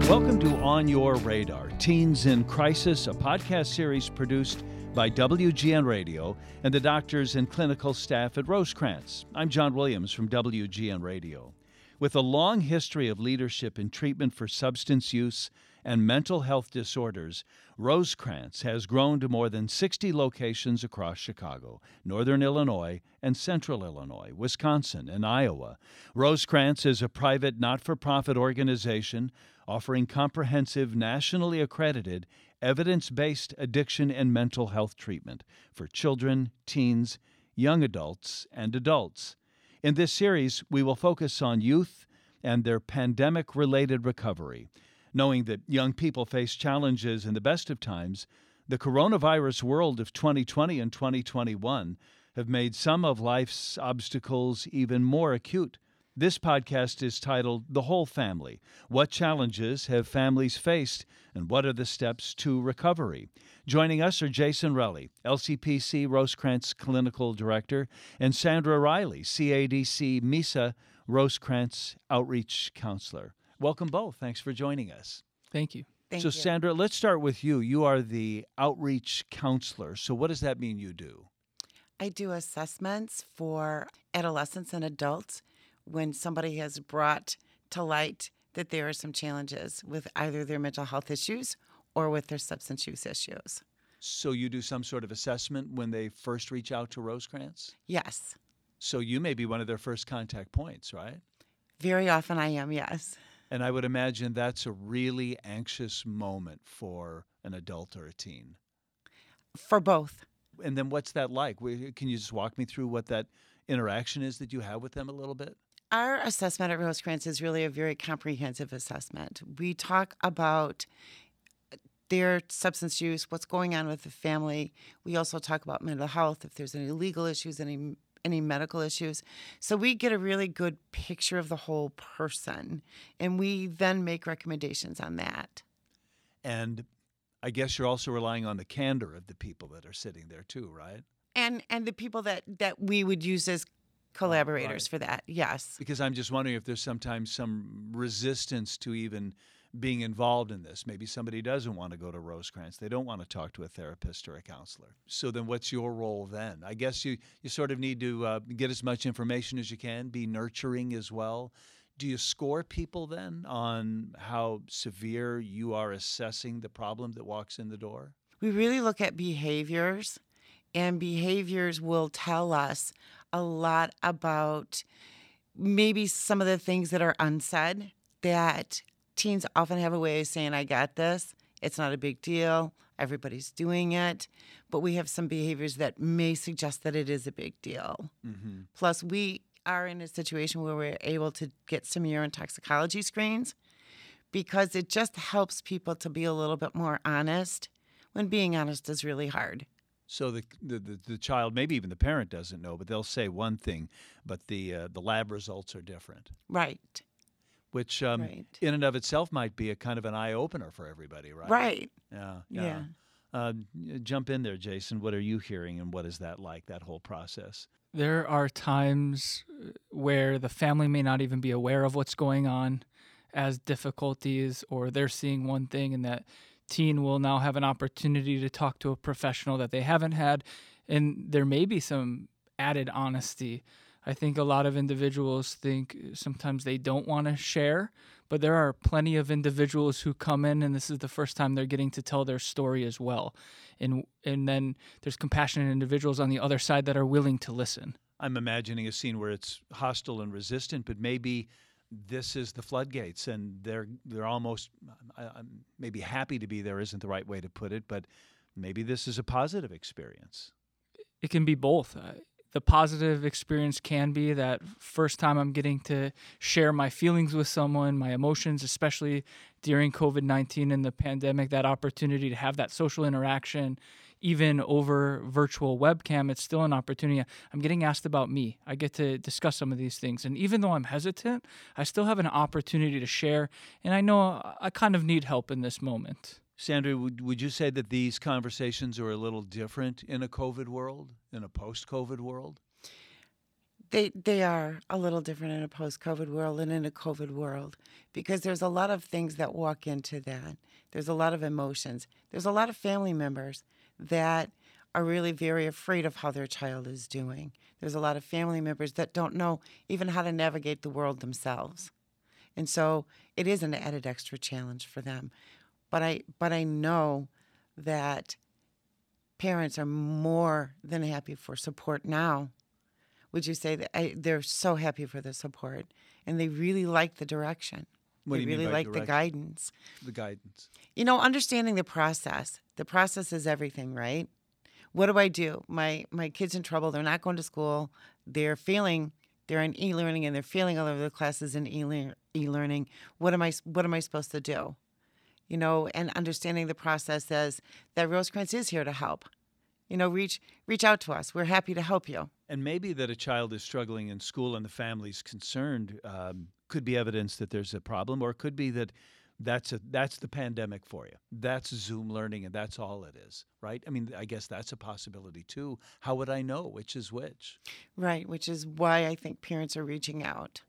Welcome to On Your Radar, Teens in Crisis, a podcast series produced by WGN Radio and the doctors and clinical staff at Rosecrance. I'm John Williams from WGN Radio. With a long history of leadership in treatment for substance use and mental health disorders, Rosecrance has grown to more than 60 locations across Chicago, Northern Illinois, and Central Illinois, Wisconsin, and Iowa. Rosecrance is a private, not-for-profit organization offering comprehensive, nationally accredited, evidence-based addiction and mental health treatment for children, teens, young adults, and adults. In this series, we will focus on youth and their pandemic-related recovery. Knowing that young people face challenges in the best of times, the coronavirus world of 2020 and 2021 have made some of life's obstacles even more acute. This podcast is titled The Whole Family: What Challenges Have Families Faced and What Are the Steps to Recovery? Joining us are Jason Relly, LCPC Rosecrance Clinical Director, and Sandra Riley, CADC MESA Rosecrance Outreach Counselor. Welcome both. Thanks for joining us. Thank you. So, Sandra, let's start with you. You are the outreach counselor. So what does that mean you do? I do assessments for adolescents and adults when somebody has brought to light that there are some challenges with either their mental health issues or with their substance use issues. So you do some sort of assessment when they first reach out to Rosecrance? Yes. So you may be one of their first contact points, right? Very often I am, yes. And I would imagine that's a really anxious moment for an adult or a teen. For both. And then what's that like? Can you just walk me through what that interaction is that you have with them a little bit? Our assessment at Rosecrance is really a very comprehensive assessment. We talk about their substance use, what's going on with the family. We also talk about mental health, if there's any legal issues, any medical issues. So we get a really good picture of the whole person, and we then make recommendations on that. And I guess you're also relying on the candor of the people that are sitting there too, right? And the people that we would use as collaborators for that, yes. Because I'm just wondering if there's sometimes some resistance to even being involved in this. Maybe somebody doesn't want to go to Rosecrance. They don't want to talk to a therapist or a counselor. So then what's your role then? I guess you sort of need to get as much information as you can, be nurturing as well. Do you score people then on how severe you are assessing the problem that walks in the door? We really look at behaviors, and behaviors will tell us a lot about maybe some of the things that are unsaid that teens often have a way of saying, I got this, it's not a big deal, everybody's doing it, but we have some behaviors that may suggest that it is a big deal. Mm-hmm. Plus, we are in a situation where we're able to get some urine toxicology screens because it just helps people to be a little bit more honest when being honest is really hard. So the child, maybe even the parent doesn't know, but they'll say one thing, but the lab results are different. Right. Which in and of itself might be a kind of an eye-opener for everybody, right? Right. Yeah. Jump in there, Jason. What are you hearing, and what is that like, that whole process? There are times where the family may not even be aware of what's going on as difficulties, or they're seeing one thing and that teen will now have an opportunity to talk to a professional that they haven't had, and there may be some added honesty. I think a lot of individuals think sometimes they don't want to share, but there are plenty of individuals who come in and this is the first time they're getting to tell their story as well. And then there's compassionate individuals on the other side that are willing to listen. I'm imagining a scene where it's hostile and resistant, but maybe this is the floodgates and they're almost maybe happy to be there isn't the right way to put it, but maybe this is a positive experience. It can be both. The positive experience can be that first time I'm getting to share my feelings with someone, my emotions, especially during COVID-19 and the pandemic, that opportunity to have that social interaction, even over virtual webcam, it's still an opportunity. I'm getting asked about me. I get to discuss some of these things. And even though I'm hesitant, I still have an opportunity to share. And I know I kind of need help in this moment. Sandra, would you say that these conversations are a little different in a COVID world, in a post-COVID world? They are a little different in a post-COVID world and in a COVID world because there's a lot of things that walk into that. There's a lot of emotions. There's a lot of family members that are really very afraid of how their child is doing. There's a lot of family members that don't know even how to navigate the world themselves. And so it is an added extra challenge for them. But I know that parents are more than happy for support now. Would you say that they're so happy for the support and they really like the direction? What do They you mean really by like the direction? guidance. The guidance. Understanding the process. The process is everything, right? What do I do? My kid's in trouble. They're not going to school. They're failing. They're in e-learning and they're failing all of their classes in e-learning. What am I supposed to do? And understanding the process as that Rosecrans is here to help. Reach out to us. We're happy to help you. And maybe that a child is struggling in school and the family's concerned could be evidence that there's a problem, or it could be that that's the pandemic for you. That's Zoom learning, and that's all it is, right? I mean, I guess that's a possibility too. How would I know which is which? Right, which is why I think parents are reaching out.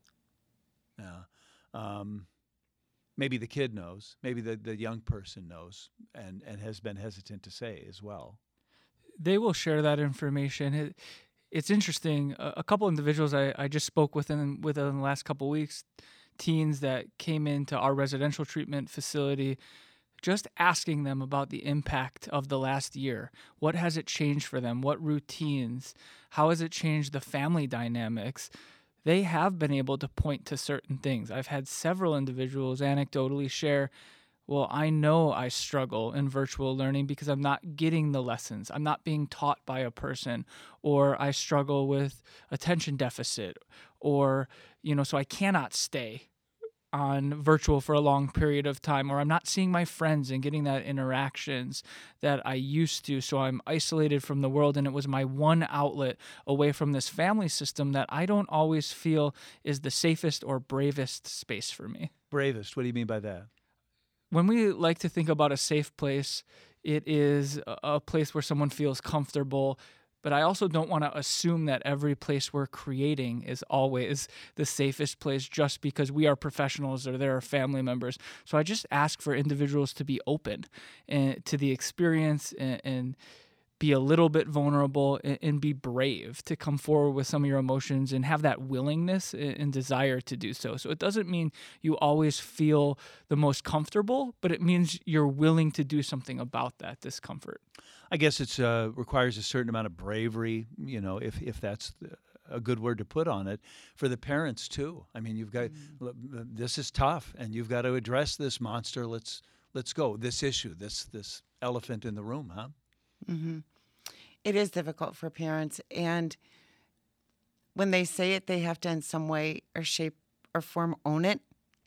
Yeah. Maybe the kid knows. Maybe the young person knows and has been hesitant to say as well. They will share that information. It's interesting. A couple individuals I just spoke with in the last couple of weeks, teens that came into our residential treatment facility, just asking them about the impact of the last year. What has it changed for them? What routines? How has it changed the family dynamics? They have been able to point to certain things. I've had several individuals anecdotally share, well, I know I struggle in virtual learning because I'm not getting the lessons. I'm not being taught by a person, or I struggle with attention deficit, or, so I cannot stay on virtual for a long period of time, or I'm not seeing my friends and getting that interactions that I used to. So I'm isolated from the world, and it was my one outlet away from this family system that I don't always feel is the safest or bravest space for me. Bravest, what do you mean by that? When we like to think about a safe place, it is a place where someone feels comfortable. But I also don't want to assume that every place we're creating is always the safest place just because we are professionals or there are family members. So I just ask for individuals to be open to the experience and be a little bit vulnerable and be brave to come forward with some of your emotions and have that willingness and desire to do so. So it doesn't mean you always feel the most comfortable, but it means you're willing to do something about that discomfort. I guess it requires a certain amount of bravery, if that's a good word to put on it, for the parents too. I mean, you've got this is tough, and you've got to address this monster. Let's go. This issue, this elephant in the room, huh? Mm-hmm. It is difficult for parents, and when they say it, they have to in some way or shape or form own it.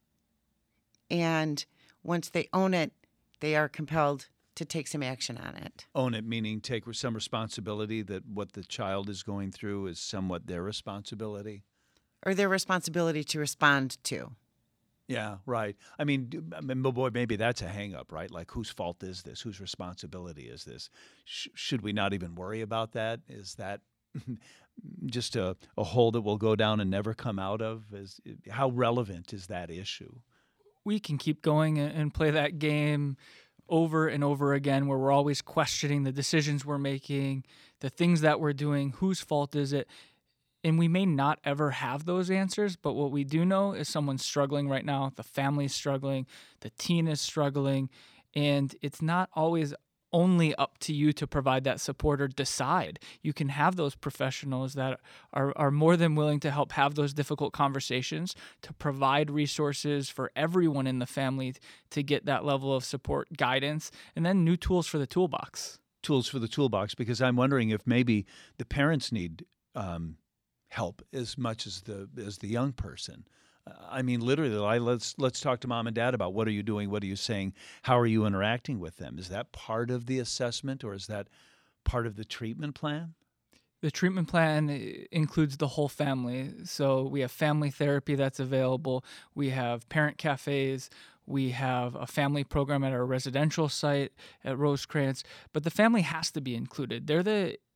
And once they own it, they are compelled to take some action on it. Own it, meaning take some responsibility that what the child is going through is somewhat their responsibility. Or their responsibility to respond to. Yeah, right. I mean, boy, maybe that's a hang-up, right? Like, whose fault is this? Whose responsibility is this? Should we not even worry about that? Is that just a hole that will go down and never come out of? How relevant is that issue? We can keep going and play that game over and over again where we're always questioning the decisions we're making, the things that we're doing, whose fault is it? And we may not ever have those answers, but what we do know is someone's struggling right now, the family's struggling, the teen is struggling, and it's not always only up to you to provide that support or decide. You can have those professionals that are more than willing to help have those difficult conversations, to provide resources for everyone in the family to get that level of support, guidance, and then new tools for the toolbox. Tools for the toolbox, because I'm wondering if maybe the parents need help as much as the young person. I mean, literally, let's talk to mom and dad about what are you doing, what are you saying, how are you interacting with them? Is that part of the assessment, or is that part of the treatment plan? The treatment plan includes the whole family. So we have family therapy that's available. We have parent cafes. We have a family program at our residential site at Rosecrans. But the family has to be included. They're the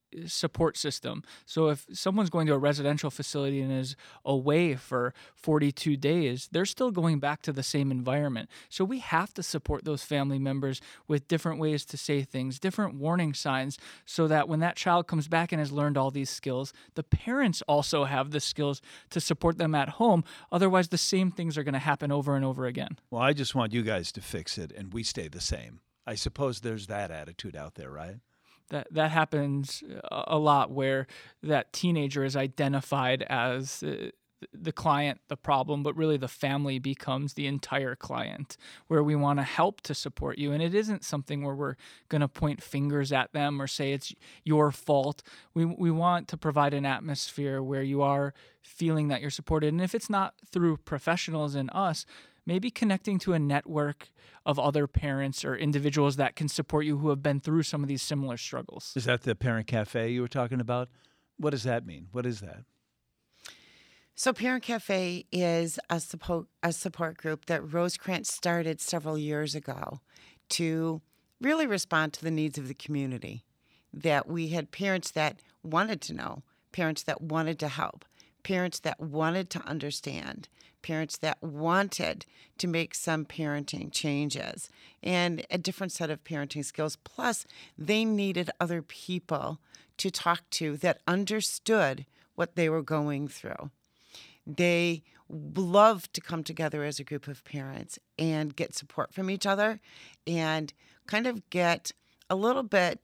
support system. So if someone's going to a residential facility and is away for 42 days, they're still going back to the same environment. So we have to support those family members with different ways to say things, different warning signs, so that when that child comes back and has learned all these skills, the parents also have the skills to support them at home. Otherwise, the same things are going to happen over and over again. Well, I just want you guys to fix it and we stay the same. I suppose there's that attitude out there, right? That happens a lot, where that teenager is identified as the client, the problem, but really the family becomes the entire client, where we want to help to support you. And it isn't something where we're going to point fingers at them or say it's your fault. We want to provide an atmosphere where you are feeling that you're supported. And if it's not through professionals and us, maybe connecting to a network of other parents or individuals that can support you who have been through some of these similar struggles. Is that the Parent Cafe you were talking about? What does that mean? What is that? So Parent Cafe is a support group that Rosecrans started several years ago to really respond to the needs of the community. That we had parents that wanted to know, parents that wanted to help, parents that wanted to understand, parents that wanted to make some parenting changes and a different set of parenting skills. Plus, they needed other people to talk to that understood what they were going through. They love to come together as a group of parents and get support from each other and kind of get a little bit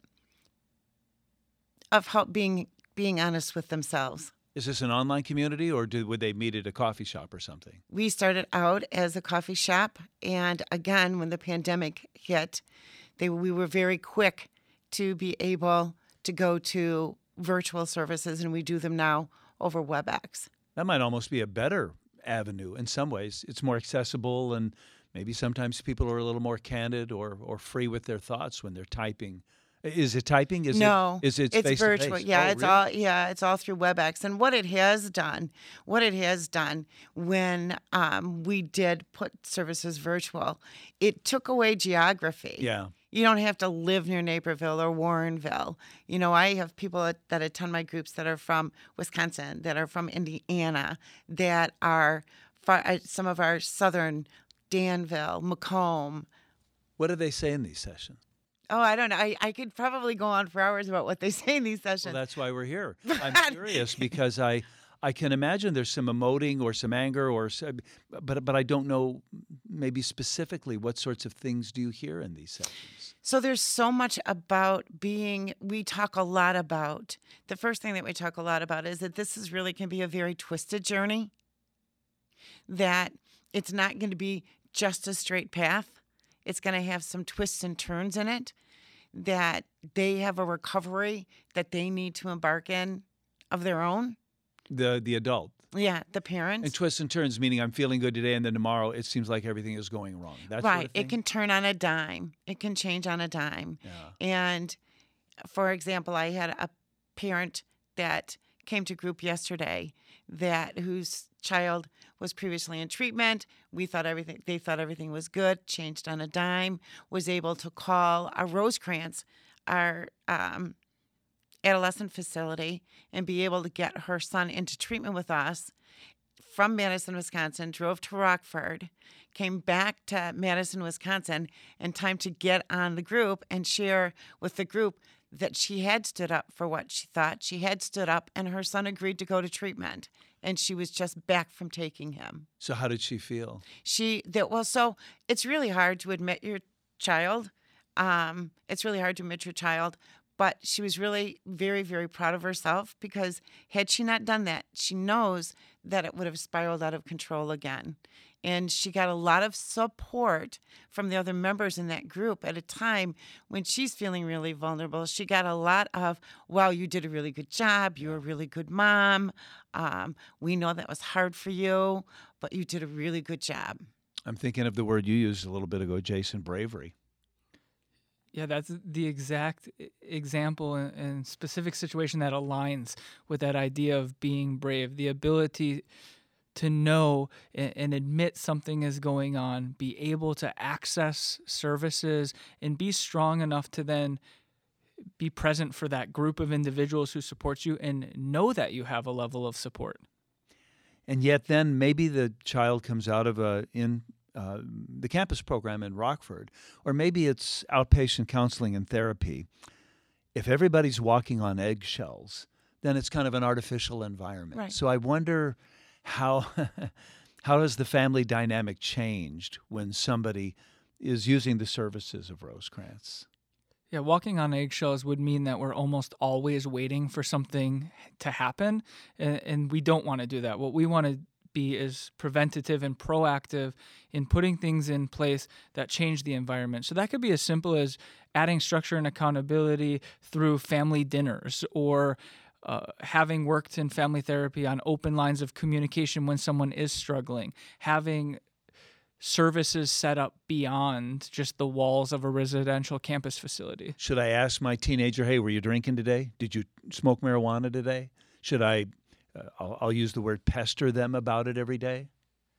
of help being honest with themselves. Is this an online community, or would they meet at a coffee shop or something? We started out as a coffee shop, and again, when the pandemic hit, we were very quick to be able to go to virtual services, and we do them now over WebEx. That might almost be a better avenue in some ways. It's more accessible, and maybe sometimes people are a little more candid or free with their thoughts when they're typing. Is it typing? No, it's face-to-face? Virtual. Yeah, it's really? It's all through WebEx. And what it has done when we did put services virtual, it took away geography. Yeah. You don't have to live near Naperville or Warrenville. You know, I have people that attend my groups that are from Wisconsin, that are from Indiana, that are some of our southern, Danville, Macomb. What do they say in these sessions? Oh, I don't know. I could probably go on for hours about what they say in these sessions. Well, that's why we're here. I'm curious because I can imagine there's some emoting or some anger but I don't know maybe specifically what sorts of things do you hear in these sessions? So there's so much about we talk a lot about, the first thing that we talk a lot about is that this can be a very twisted journey, that it's not going to be just a straight path. It's going to have some twists and turns in it, that they have a recovery that they need to embark in of their own. The adult. Yeah, the parents. And twists and turns, meaning I'm feeling good today and then tomorrow it seems like everything is going wrong. That right. Sort of thing? It can turn on a dime. It can change on a dime. Yeah. And for example, I had a parent that came to group yesterday whose child was previously in treatment. They thought everything was good, changed on a dime, was able to call our Rosecrans, our adolescent facility, and be able to get her son into treatment with us from Madison, Wisconsin, drove to Rockford, came back to Madison, Wisconsin, in time to get on the group and share with the group that she had stood up for what she thought. She had stood up, and her son agreed to go to treatment, and she was just back from taking him. So how did she feel? So it's really hard to admit your child. But she was really very, very proud of herself, because had she not done that, she knows that it would have spiraled out of control again. And she got a lot of support from the other members in that group at a time when she's feeling really vulnerable. She got a lot of, wow, you did a really good job. You're a really good mom. We know that was hard for you, but you did a really good job. I'm thinking of the word you used a little bit ago, Jason, bravery. Yeah, that's the exact example and specific situation that aligns with that idea of being brave, the ability to know and admit something is going on, be able to access services, and be strong enough to then be present for that group of individuals who supports you and know that you have a level of support. And yet then maybe the child comes out of the campus program in Rockford, or maybe it's outpatient counseling and therapy. If everybody's walking on eggshells, then it's kind of an artificial environment. Right. So I wonder how how has the family dynamic changed when somebody is using the services of Rosecrance? Yeah, walking on eggshells would mean that we're almost always waiting for something to happen, and we don't want to do that. What we want to be is preventative and proactive in putting things in place that change the environment. So that could be as simple as adding structure and accountability through family dinners, or having worked in family therapy on open lines of communication when someone is struggling, having services set up beyond just the walls of a residential campus facility. Should I ask my teenager, hey, were you drinking today? Did you smoke marijuana today? Should I, I'll use the word pester them about it every day?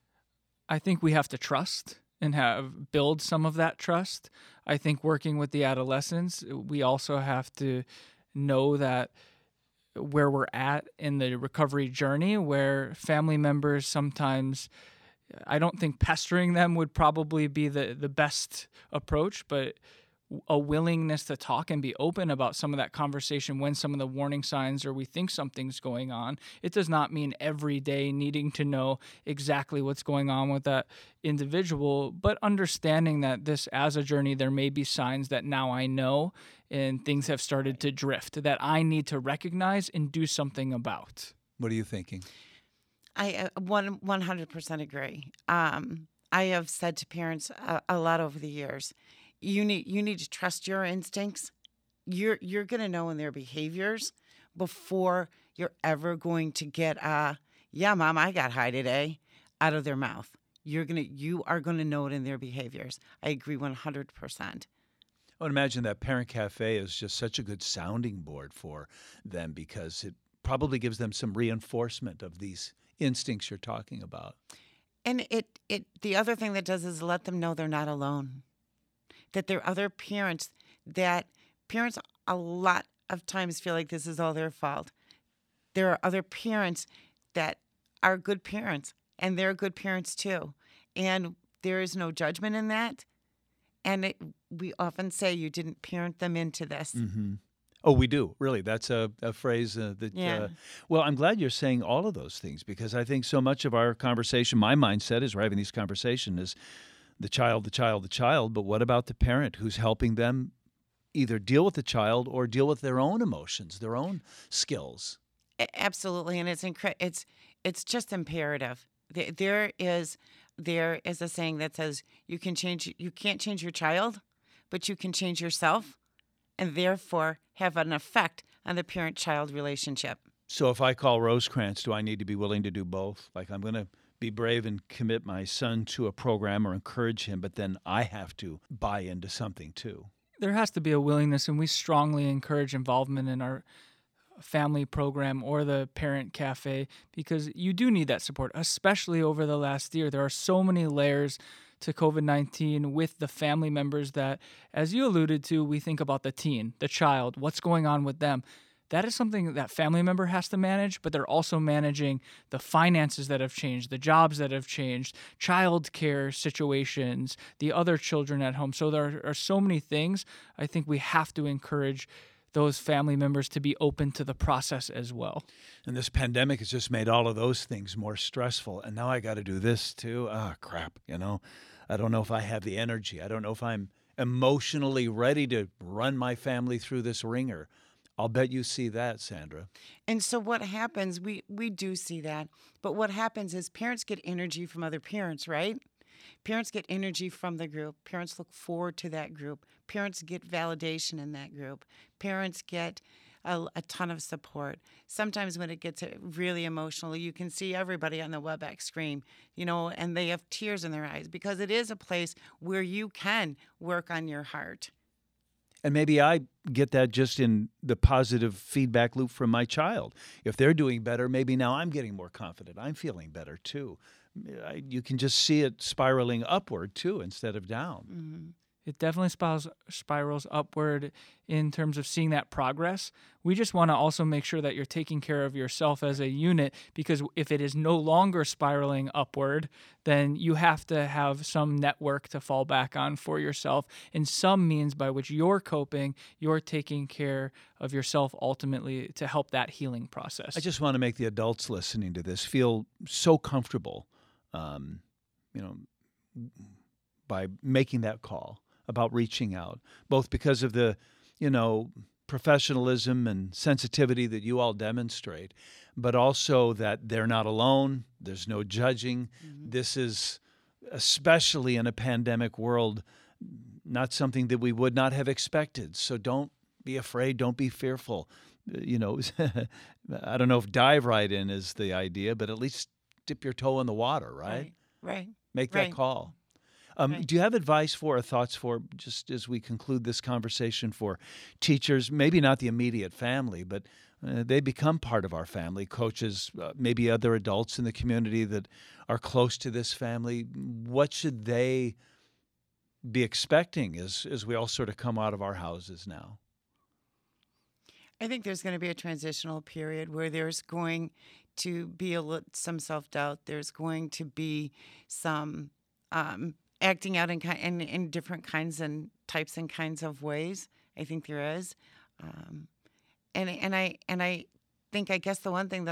I think we have to trust and build some of that trust. I think working with the adolescents, we also have to know that where we're at in the recovery journey, where family members sometimes, I don't think pestering them would probably be the best approach, but a willingness to talk and be open about some of that conversation when some of the warning signs or we think something's going on. It does not mean every day needing to know exactly what's going on with that individual, but understanding that this as a journey, there may be signs that now I know and things have started to drift that I need to recognize and do something about. What are you thinking? I 100% agree. I have said to parents a lot over the years, you need to trust your instincts. You're going to know in their behaviors before you're ever going to get yeah, Mom, I got high today out of their mouth. You are going to know it in their behaviors. I agree 100%. I would imagine that Parent Cafe is just such a good sounding board for them because it probably gives them some reinforcement of these instincts you're talking about. And the other thing that does is let them know they're not alone. That there are other parents that parents a lot of times feel like this is all their fault. There are other parents that are good parents, and they're good parents too. And there is no judgment in that. And we often say you didn't parent them into this. Mm-hmm. Oh, we do. Really. That's a phrase that, Yeah. Well, I'm glad you're saying all of those things because I think so much of our conversation, my mindset as we're having these conversations is the child, but what about the parent who's helping them either deal with the child or deal with their own emotions, their own skills? Absolutely. And it's just imperative. There is a saying that says you can't change your child, but you can change yourself, and therefore have an effect on the parent-child relationship. So if I call Rosecrance, do I need to be willing to do both? Like I'm going to be brave and commit my son to a program or encourage him, but then I have to buy into something too. There has to be a willingness, and we strongly encourage involvement in our family program or the Parent Cafe because you do need that support, especially over the last year. There are so many layers to COVID-19 with the family members that, as you alluded to, we think about the teen, the child, what's going on with them. That is something that family member has to manage, but they're also managing the finances that have changed, the jobs that have changed, childcare situations, the other children at home. So there are so many things. I think we have to encourage those family members to be open to the process as well. And this pandemic has just made all of those things more stressful. And now I got to do this too. Crap. I don't know if I have the energy. I don't know if I'm emotionally ready to run my family through this ringer. I'll bet you see that, Sandra. And so what happens, we do see that, but what happens is parents get energy from other parents, right? Parents get energy from the group. Parents look forward to that group. Parents get validation in that group. Parents get a ton of support. Sometimes when it gets really emotional, you can see everybody on the WebEx screen, and they have tears in their eyes because it is a place where you can work on your heart. And maybe I get that just in the positive feedback loop from my child. If they're doing better, maybe now I'm getting more confident. I'm feeling better too. You can just see it spiraling upward too instead of down. Mm-hmm. It definitely spirals upward in terms of seeing that progress. We just want to also make sure that you're taking care of yourself as a unit, because if it is no longer spiraling upward, then you have to have some network to fall back on for yourself, and some means by which you're coping, you're taking care of yourself ultimately to help that healing process. I just want to make the adults listening to this feel so comfortable, by making that call about reaching out, both because of the, professionalism and sensitivity that you all demonstrate, but also that they're not alone. There's no judging. Mm-hmm. This is, especially in a pandemic world, not something that we would not have expected. So don't be afraid. Don't be fearful. I don't know if dive right in is the idea, but at least dip your toe in the water, right? Right. Make that call. Do you have advice for or thoughts for, just as we conclude this conversation, for teachers, maybe not the immediate family, but they become part of our family, coaches, maybe other adults in the community that are close to this family? What should they be expecting as we all sort of come out of our houses now? I think there's going to be a transitional period where there's going to be some self-doubt. There's going to be some acting out in different kinds and types and kinds of ways. I think there is, and I think, I guess the one thing that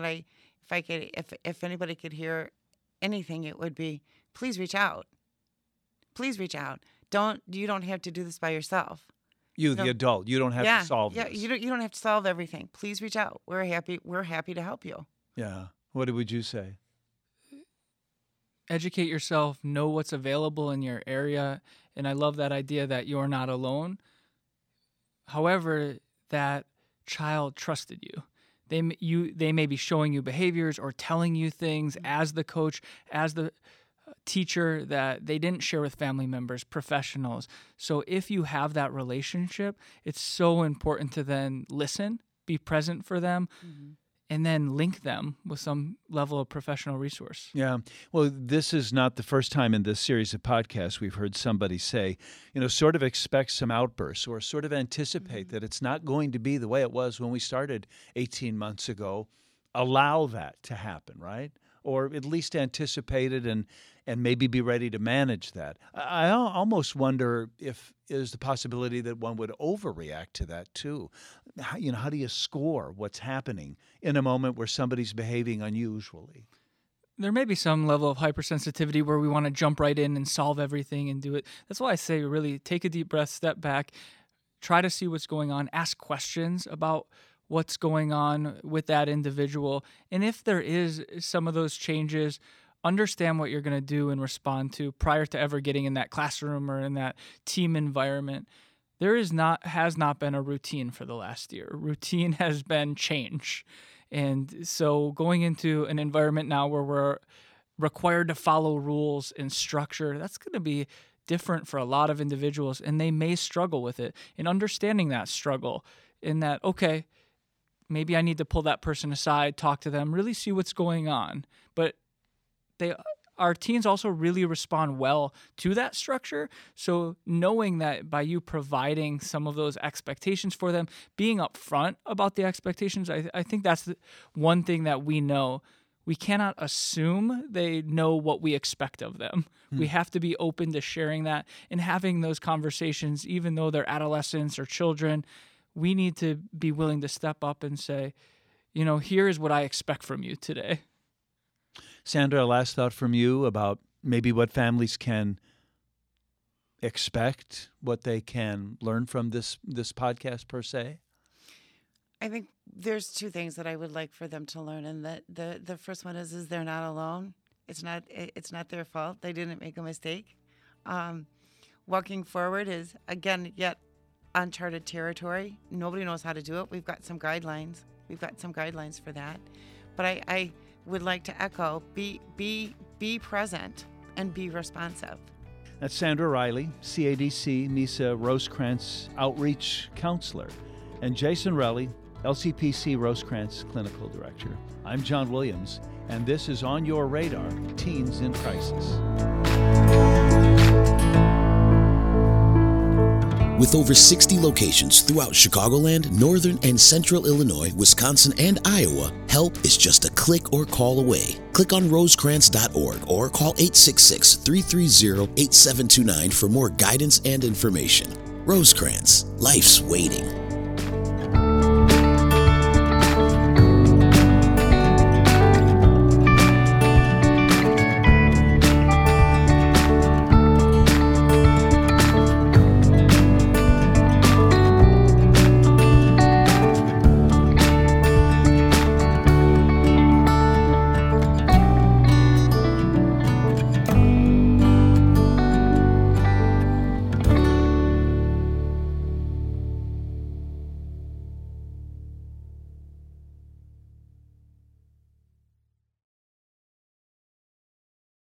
if anybody could hear anything, it would be, please reach out. Please reach out. You don't have to do this by yourself. The adult, you don't have to solve this. You don't have to solve everything. Please reach out. We're happy to help you. Yeah. What would you say? Educate yourself, know what's available in your area, and I love that idea that you're not alone. However, that child trusted you. They may be showing you behaviors or telling you things as the coach, as the teacher, that they didn't share with family members, professionals. So if you have that relationship, it's so important to then listen, be present for them, and then link them with some level of professional resource. Yeah. Well, this is not the first time in this series of podcasts we've heard somebody say, sort of expect some outbursts or sort of anticipate that it's not going to be the way it was when we started 18 months ago. Allow that to happen, right? Or at least anticipate it and maybe be ready to manage that. I almost wonder if there's the possibility that one would overreact to that too. How do you score what's happening in a moment where somebody's behaving unusually? There may be some level of hypersensitivity where we want to jump right in and solve everything and do it. That's why I say really take a deep breath, step back, try to see what's going on, ask questions about what's going on with that individual. And if there is some of those changes, understand what you're going to do and respond to prior to ever getting in that classroom or in that team environment. There has not been a routine for the last year. Routine has been change. And so going into an environment now where we're required to follow rules and structure, that's going to be different for a lot of individuals, and they may struggle with it. And understanding that struggle, in that, okay, maybe I need to pull that person aside, talk to them, really see what's going on. But our teens also really respond well to that structure. So knowing that by you providing some of those expectations for them, being upfront about the expectations, I think that's one thing that we know. We cannot assume they know what we expect of them. We have to be open to sharing that and having those conversations, even though they're adolescents or children. We need to be willing to step up and say, here is what I expect from you today. Sandra, last thought from you about maybe what families can expect, what they can learn from this podcast per se? I think there's two things that I would like for them to learn, and the first one is they're not alone. It's not their fault. They didn't make a mistake. Walking forward is, again, yet uncharted territory. Nobody knows how to do it. We've got some guidelines. For that. But I would like to echo, be present and be responsive. That's Sandra Riley, CADC NISA Rosecrans Outreach Counselor, and Jason Relly, LCPC Rosecrans Clinical Director. I'm John Williams, and this is On Your Radar, Teens in Crisis. With over 60 locations throughout Chicagoland, Northern and Central Illinois, Wisconsin, and Iowa, help is just a click or call away. Click on rosecrans.org or call 866-330-8729 for more guidance and information. Rosecrans, life's waiting.